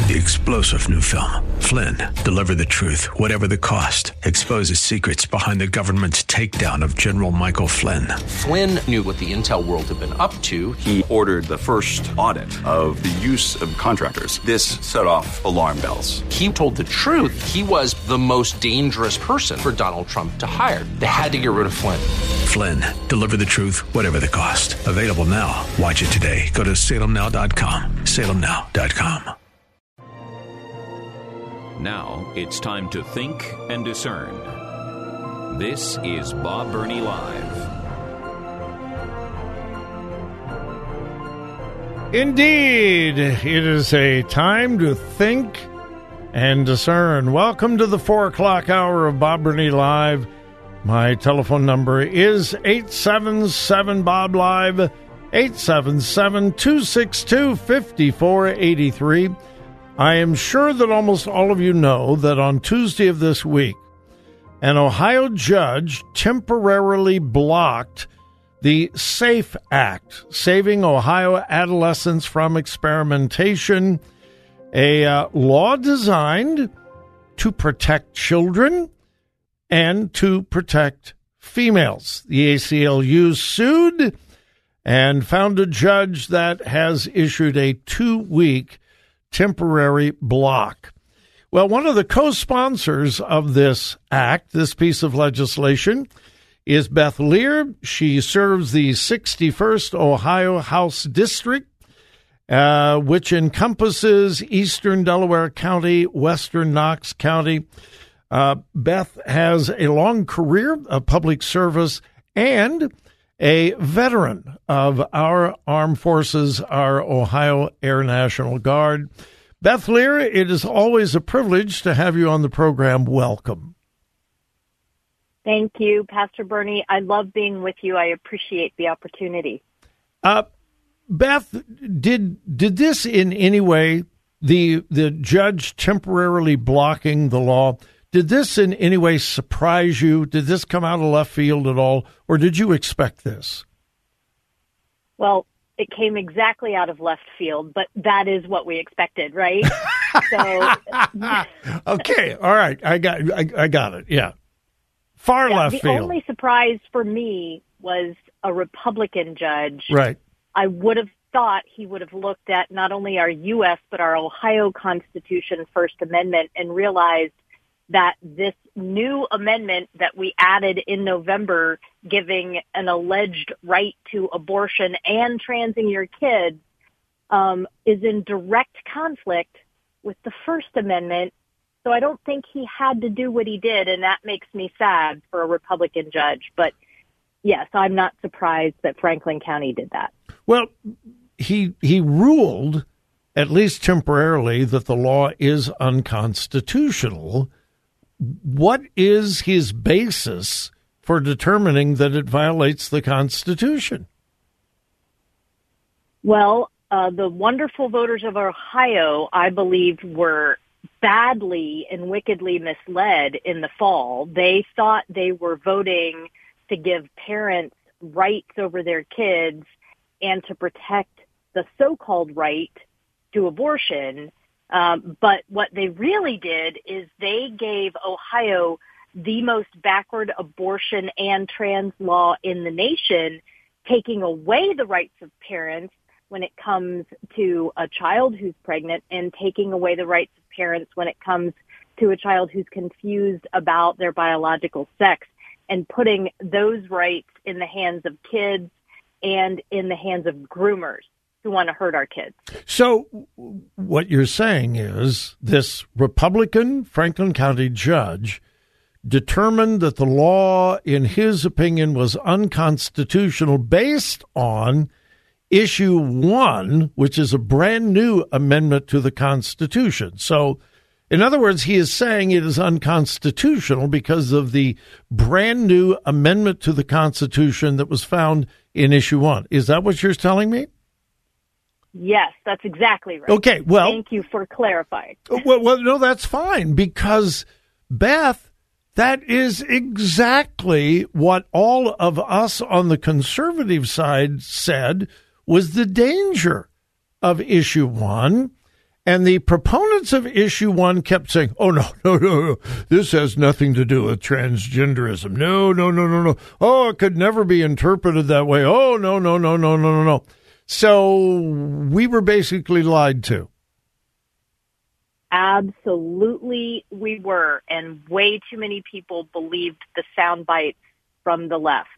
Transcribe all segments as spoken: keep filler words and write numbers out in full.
The explosive new film, Flynn, deliver the truth, whatever the cost, exposes secrets behind the government's takedown of General Michael Flynn. Flynn knew what the intel world had been up to. He ordered the first audit of the use of contractors. This set off alarm bells. He told the truth. He was the most dangerous person for Donald Trump to hire. They had to get rid of Flynn. Flynn, deliver the truth, whatever the cost. Available now. Watch it today. Go to salem now dot com. salem now dot com. Now it's time to think and discern. This is Bob Burney Live. Indeed, it is a time to think and discern. Welcome to the four o'clock hour of Bob Burney Live. My telephone number is eight seven seven, B O B, Live, eight seven seven, two six two, five four eight three. I am sure that almost all of you know that on Tuesday of this week, an Ohio judge temporarily blocked the SAFE Act, Saving Ohio Adolescents from Experimentation, a uh, law designed to protect children and to protect females. The A C L U sued and found a judge that has issued a two-week temporary block. Well, one of the co-sponsors of this act, this piece of legislation, is Beth Lear. She serves the sixty-first Ohio House District, uh, which encompasses eastern Delaware County, western Knox County. Uh, Beth has a long career of public service and a veteran of our armed forces, our Ohio Air National Guard. Beth Lear, it is always a privilege to have you on the program. Welcome. Thank you, Pastor Burney. I love being with you. I appreciate the opportunity. Uh, Beth, did did this in any way, the the judge temporarily blocking the law, did this in any way surprise you? Did this come out of left field at all, or did you expect this? Well, it came exactly out of left field, but that is what we expected, right? so, okay, all right, I got, I, I got it. Yeah, far yeah, left the field. The only surprise for me was a Republican judge. Right. I would have thought he would have looked at not only our U S but our Ohio Constitution First Amendment and realized that this new amendment that we added in November, giving an alleged right to abortion and transing your kids, um, is in direct conflict with the First Amendment. So I don't think he had to do what he did, and that makes me sad for a Republican judge. But yes, I'm not surprised that Franklin County did that. Well, he he ruled, at least temporarily, that the law is unconstitutional. What is his basis for determining that it violates the Constitution? Well, uh, the wonderful voters of Ohio, I believe, were badly and wickedly misled in the fall. They thought they were voting to give parents rights over their kids and to protect the so-called right to abortion. Um, but what they really did is they gave Ohio the most backward abortion and trans law in the nation, taking away the rights of parents when it comes to a child who's pregnant and taking away the rights of parents when it comes to a child who's confused about their biological sex, and putting those rights in the hands of kids and in the hands of groomers who want to hurt our kids. So what you're saying is this Republican Franklin County judge determined that the law, in his opinion, was unconstitutional based on issue one, which is a brand new amendment to the Constitution. So, in other words, he is saying it is unconstitutional because of the brand new amendment to the Constitution that was found in issue one. Is that what you're telling me? Yes, that's exactly right. Okay, well, thank you for clarifying. well, well, no, that's fine, because, Beth, that is exactly what all of us on the conservative side said was the danger of issue one. And the proponents of issue one kept saying, oh, no, no, no, no, this has nothing to do with transgenderism. No, no, no, no, no. Oh, it could never be interpreted that way. Oh, no, no, no, no, no, no, no. So we were basically lied to. Absolutely we were. And way too many people believed the sound bites from the left.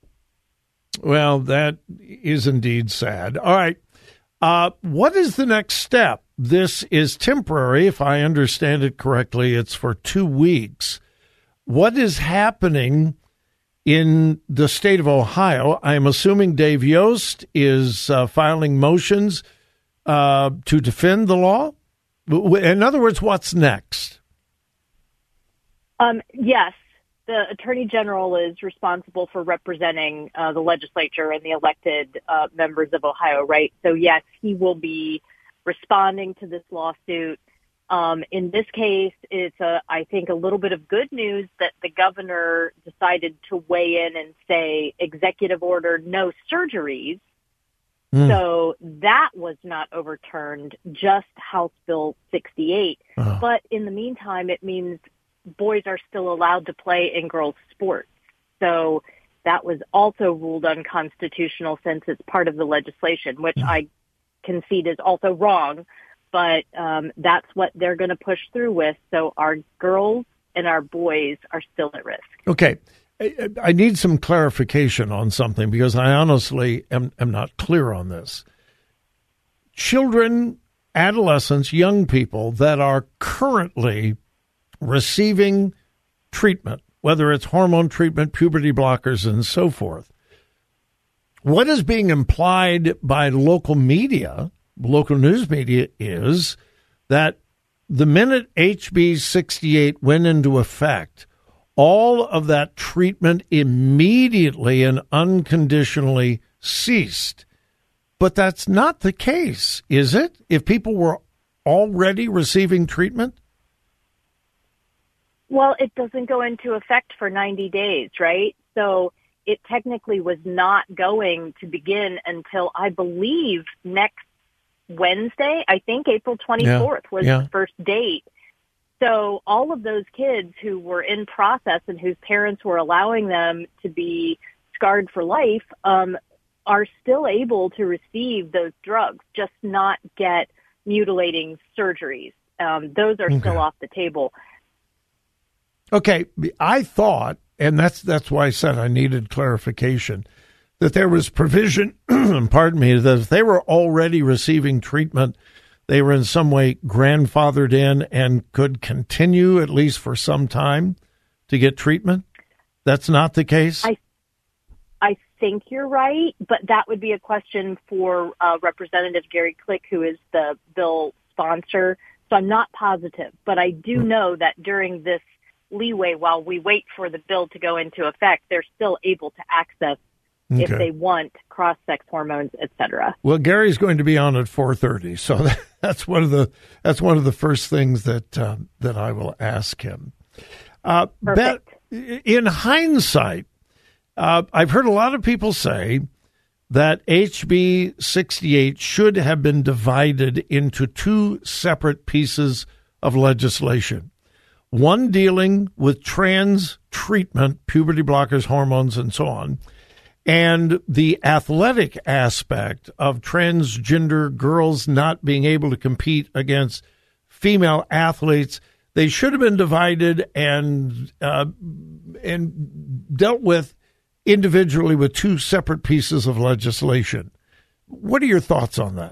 Well, that is indeed sad. All right. Uh, what is the next step? This is temporary. If I understand it correctly, it's for two weeks. What is happening in the state of Ohio? I'm assuming Dave Yost is uh, filing motions uh, to defend the law. In other words, what's next? Um, yes. The Attorney General is responsible for representing uh, the legislature and the elected uh, members of Ohio, right? So, yes, he will be responding to this lawsuit. Um, in this case, it's, a, I think, a little bit of good news that the governor decided to weigh in and say executive order, no surgeries. Mm. So that was not overturned, just House Bill sixty-eight. Oh. But in the meantime, it means boys are still allowed to play in girls' sports. So that was also ruled unconstitutional since it's part of the legislation, which I concede is also wrong. But um, that's what they're going to push through with. So our girls and our boys are still at risk. Okay. I, I need some clarification on something because I honestly am, am not clear on this. Children, adolescents, young people that are currently receiving treatment, whether it's hormone treatment, puberty blockers, and so forth. What is being implied by local media, local news media, is that the minute H B sixty-eight went into effect, all of that treatment immediately and unconditionally ceased. But that's not the case, is it? If people were already receiving treatment? Well, it doesn't go into effect for ninety days, right? So it technically was not going to begin until, I believe, next Wednesday. I think April twenty-fourth yeah, was yeah. the first date. So all of those kids who were in process and whose parents were allowing them to be scarred for life um, are still able to receive those drugs, just not get mutilating surgeries. Um, those are okay. still off the table. Okay, I thought, and that's that's why I said I needed clarification, that there was provision, pardon me, that if they were already receiving treatment, they were in some way grandfathered in and could continue, at least for some time, to get treatment? That's not the case? I I think you're right, but that would be a question for uh, Representative Gary Click, who is the bill sponsor. So I'm not positive, but I do know that during this leeway, while we wait for the bill to go into effect, they're still able to access okay. if they want cross-sex hormones, et cetera. Well, Gary's going to be on at four thirty, so that's one of the that's one of the first things that uh, that I will ask him. Uh, Perfect. Beth, in hindsight, uh, I've heard a lot of people say that H B sixty-eight should have been divided into two separate pieces of legislation. One dealing with trans treatment, puberty blockers, hormones, and so on, and the athletic aspect of transgender girls not being able to compete against female athletes. They should have been divided and uh, and dealt with individually with two separate pieces of legislation. What are your thoughts on that?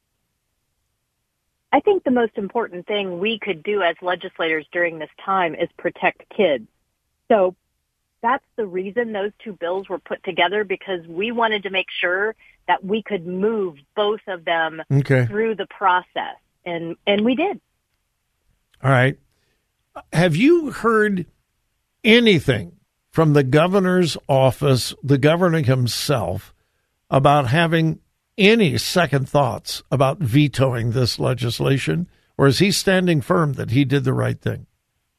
I think the most important thing we could do as legislators during this time is protect kids. So that's the reason those two bills were put together, because we wanted to make sure that we could move both of them okay. through the process. And, and we did. All right. Have you heard anything from the governor's office, the governor himself, about having any second thoughts about vetoing this legislation, or is he standing firm that he did the right thing?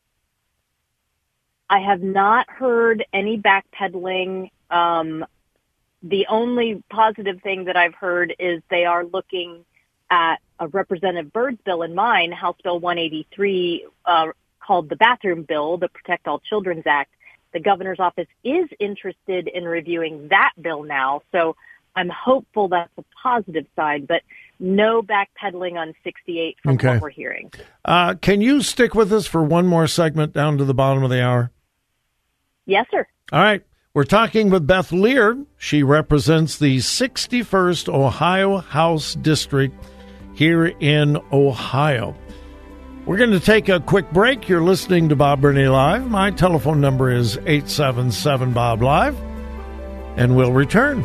I have not heard any backpedaling. Um, the only positive thing that I've heard is they are looking at uh, Representative Byrd's bill and mine, House Bill one eighty-three, uh, called the Bathroom Bill, the Protect All Children's Act. The governor's office is interested in reviewing that bill now, so I'm hopeful that's a positive sign, but no backpedaling on sixty-eight from okay. what we're hearing. Uh, can you stick with us for one more segment down to the bottom of the hour? Yes, sir. All right. We're talking with Beth Lear. She represents the sixty-first Ohio House District here in Ohio. We're going to take a quick break. You're listening to Bob Burney Live. My telephone number is eight seven seven, B O B, Live, and we'll return.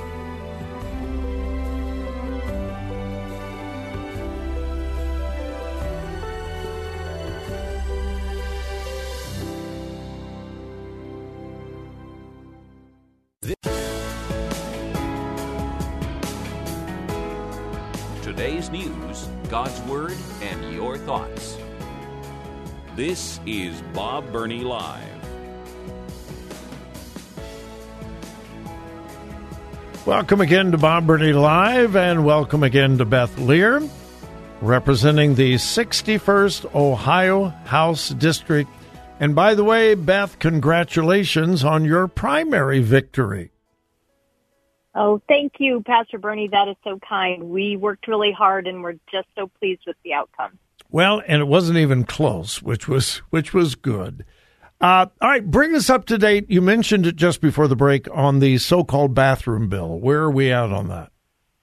Today's news, God's Word, and your thoughts. This is Bob Burney Live. Welcome again to Bob Burney Live, and welcome again to Beth Lear, representing the sixty-first Ohio House District. And by the way, Beth, congratulations on your primary victory. Oh, thank you, Pastor Bernie. That is so kind. We worked really hard, and we're just so pleased with the outcome. Well, and it wasn't even close, which was which was good. Uh, all right, bring us up to date. You mentioned it just before the break on the so-called bathroom bill. Where are we at on that?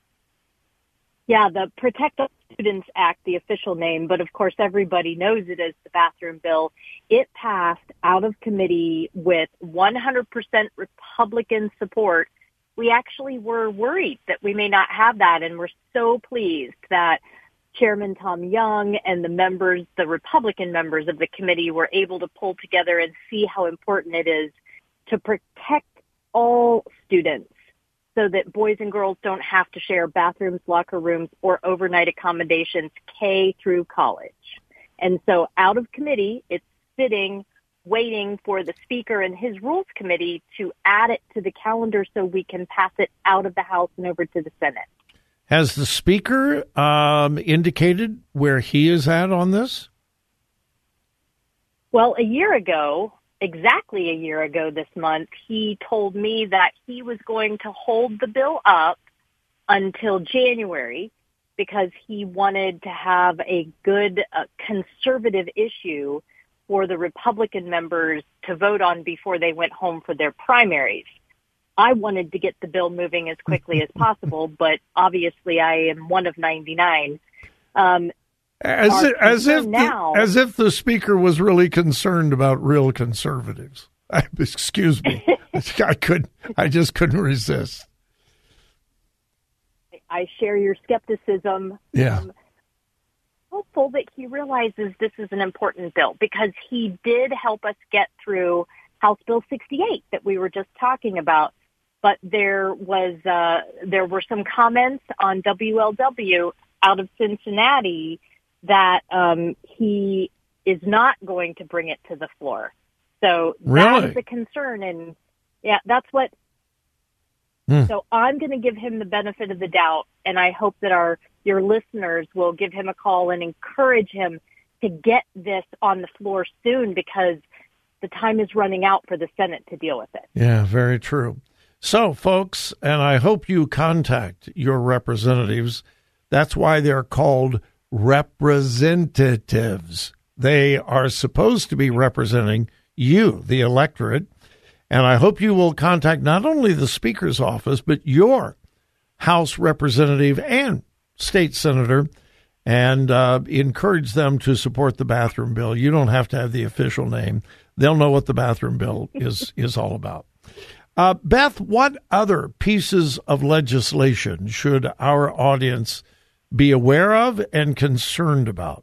Yeah, the Protect All Students Act, the official name, but of course everybody knows it as the bathroom bill. It passed out of committee with one hundred percent Republican support. We actually were worried that we may not have that, and we're so pleased that Chairman Tom Young and the members, the Republican members of the committee, were able to pull together and see how important it is to protect all students so that boys and girls don't have to share bathrooms, locker rooms, or overnight accommodations K through college. And so out of committee, it's sitting waiting for the Speaker and his Rules Committee to add it to the calendar so we can pass it out of the House and over to the Senate. Has the Speaker um, indicated where he is at on this? Well, a year ago, exactly a year ago this month, he told me that he was going to hold the bill up until January because he wanted to have a good uh, conservative issue for the Republican members to vote on before they went home for their primaries. I wanted to get the bill moving as quickly as possible, but obviously I am one of ninety-nine. Um, as, it, as, if now, the, as if the Speaker was really concerned about real conservatives. I, excuse me. I could. I just couldn't resist. I share your skepticism. Yeah. Um, hopeful that he realizes this is an important bill because he did help us get through House Bill sixty-eight that we were just talking about. But there was uh, there were some comments on W L W out of Cincinnati that um, he is not going to bring it to the floor. So really? That is a concern, and yeah, that's what. Mm. So I'm going to give him the benefit of the doubt, and I hope that our your listeners will give him a call and encourage him to get this on the floor soon because the time is running out for the Senate to deal with it. Yeah, very true. So, folks, and I hope you contact your representatives. That's why they're called representatives. They are supposed to be representing you, the electorate. And I hope you will contact not only the Speaker's office, but your House representative and state senator and uh, encourage them to support the bathroom bill. You don't have to have the official name. They'll know what the bathroom bill is, is all about. Uh, Beth, what other pieces of legislation should our audience be aware of and concerned about?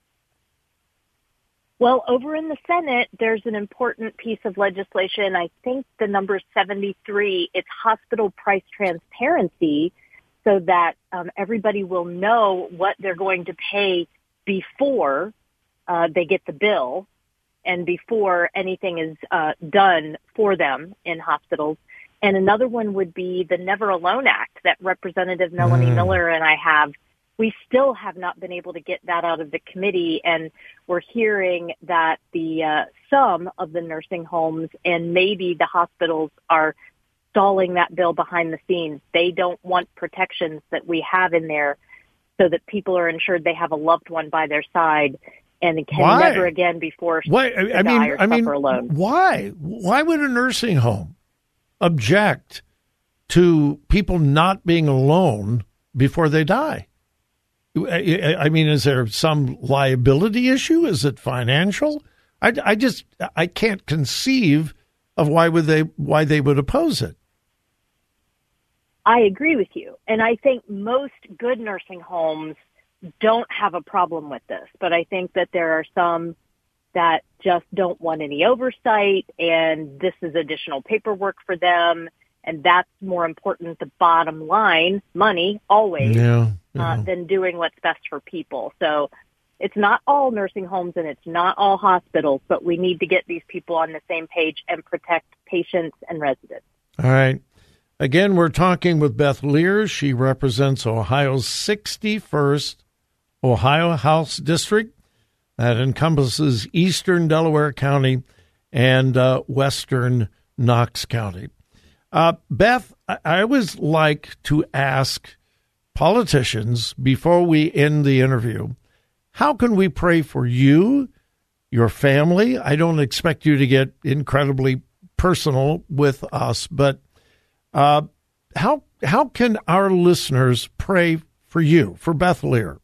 Well, over in the Senate, there's an important piece of legislation. I think the number is seventy-three. It's hospital price transparency so that um, everybody will know what they're going to pay before uh, they get the bill and before anything is uh, done for them in hospitals. And another one would be the Never Alone Act that Representative Melanie mm. Miller and I have we still have not been able to get that out of the committee, and we're hearing that the uh, some of the nursing homes and maybe the hospitals are stalling that bill behind the scenes. They don't want protections that we have in there so that people are ensured they have a loved one by their side and can why? never again be forced why? to I die mean, or I mean, suffer alone. Why? Why would a nursing home object to people not being alone before they die? I mean, is there some liability issue? Is it financial? I, I just I can't conceive of why would they why they would oppose it. I agree with you, and I think most good nursing homes don't have a problem with this, but I think that there are some that just don't want any oversight, and this is additional paperwork for them, and that's more important, the bottom line, money, always, yeah, yeah. Uh, than doing what's best for people. So it's not all nursing homes and it's not all hospitals, but we need to get these people on the same page and protect patients and residents. All right. Again, we're talking with Beth Lear. She represents Ohio's sixty-first Ohio House District. That encompasses eastern Delaware County and uh, western Knox County. Uh, Beth, I, I always like to ask politicians before we end the interview, how can we pray for you, your family? I don't expect you to get incredibly personal with us, but uh, how how can our listeners pray for you, for Beth Lear?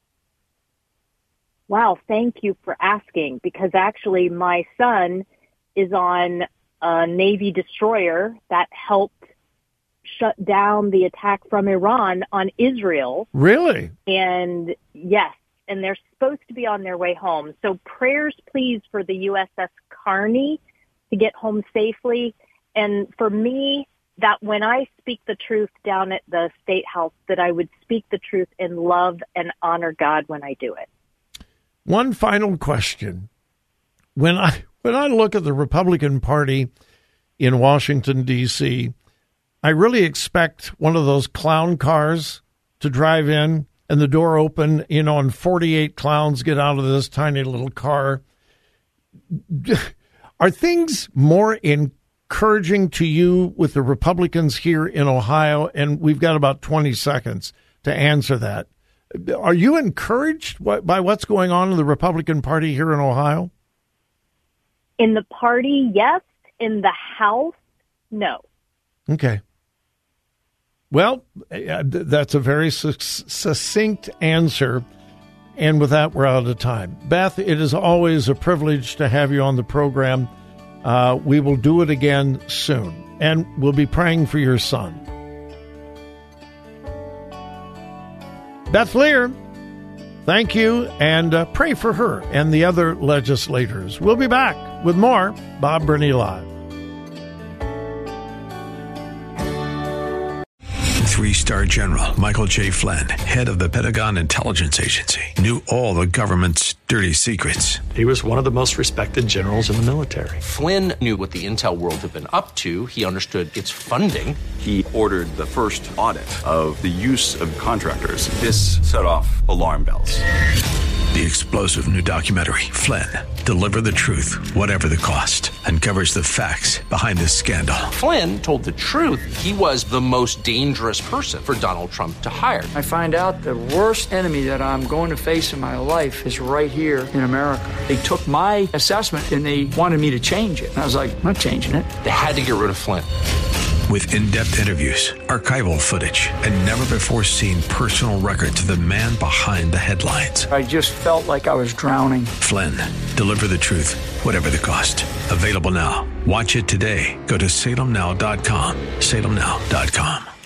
Wow, thank you for asking, because actually my son is on a Navy destroyer that helped shut down the attack from Iran on Israel. Really? And yes, and they're supposed to be on their way home. So prayers, please, for the U S S Kearney to get home safely. And for me, that when I speak the truth down at the State House, that I would speak the truth in love and honor God when I do it. One final question. When I when I look at the Republican Party in Washington, D C, I really expect one of those clown cars to drive in and the door open, you know, and forty-eight clowns get out of this tiny little car. Are things more encouraging to you with the Republicans here in Ohio? And we've got about twenty seconds to answer that. Are you encouraged by what's going on in the Republican Party here in Ohio? In the party, yes. In the House, no. Okay. Well, that's a very succinct answer. And with that, we're out of time. Beth, it is always a privilege to have you on the program. Uh, we will do it again soon. And we'll be praying for your son. Beth Lear, thank you, and uh, pray for her and the other legislators. We'll be back with more Bob Burney Live. Three-star General Michael J. Flynn, head of the Pentagon Intelligence Agency, knew all the government's dirty secrets. He was one of the most respected generals in the military. Flynn knew what the intel world had been up to. He understood its funding. He ordered the first audit of the use of contractors. This set off alarm bells. The explosive new documentary, Flynn, Deliver the Truth, Whatever the Cost, uncovers the facts behind this scandal. Flynn told the truth. He was the most dangerous person for Donald Trump to hire. I find out the worst enemy that I'm going to face in my life is right here in America. They took my assessment and they wanted me to change it. And I was like, I'm not changing it. They had to get rid of Flynn. With in-depth interviews, archival footage, and never-before-seen personal records of the man behind the headlines. I just felt like I was drowning. Flynn, Deliver the Truth, Whatever the Cost. Available now. Watch it today. Go to salem now dot com. salem now dot com.